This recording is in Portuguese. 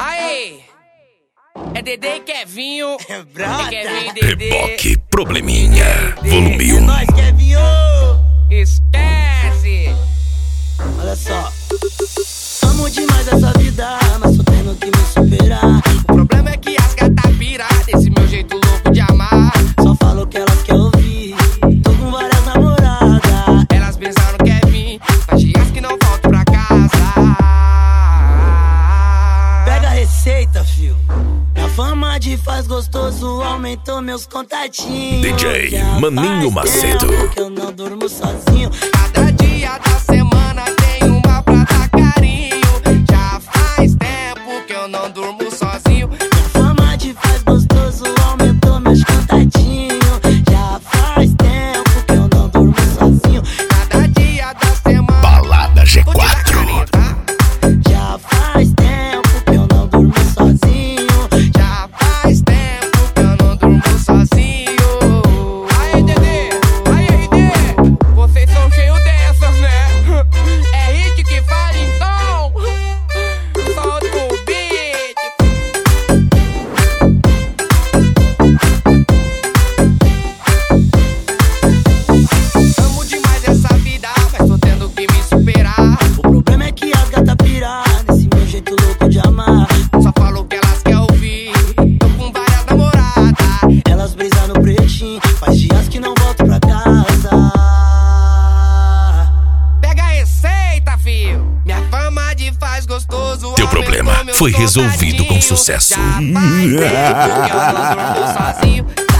Aí, é Dedê e Kevinho. É brota. Kevinho e Dedê. Reboque Probleminha, volume É 1. nóis, Kevinho. Esquece. Olha só. Amo demais essa vida, mas tô tendo que me superar. O problema é que as gatas piram desse meu jeito louco de amar. Só falo o que elas querem ouvir. Tô com várias namoradas. Elas pensaram que é vir, faz dias que não volto pra casa. Pega a receita, fio. Minha fama de faz gostoso aumentou meus contatinhos. DJ Já Maninho faz Macedo. tempo que eu não durmo sozinho. Cada dia da semana tem uma pra dar carinho. Já faz tempo que eu não durmo sozinho. Minha fama de faz gostoso aumentou meus contatinhos. Já faz tempo que eu não durmo sozinho. Cada dia da semana Balada vou te dar G4. carinho, tá? Já faz tempo que eu não durmo sozinho. Já faz tempo que eu não durmo sozinho. Aí, Dedê, aí, RD, vocês são cheios dessas, né? É hit que fala então. Solta o beat. Amo demais essa vida, mas tô tendo que me superar. O problema é que as gatas piram nesse meu jeito louco de amar. Só falo o que elas querem ouvir. Tô com várias namoradas. Elas brisam no pretinho, faz dias que não volto pra casa. Pega a receita, fio. Minha fama de faz gostoso. Teu aumentou problema meus foi resolvido com contatinhos. sucesso. Já faz tempo que eu não durmo sozinho.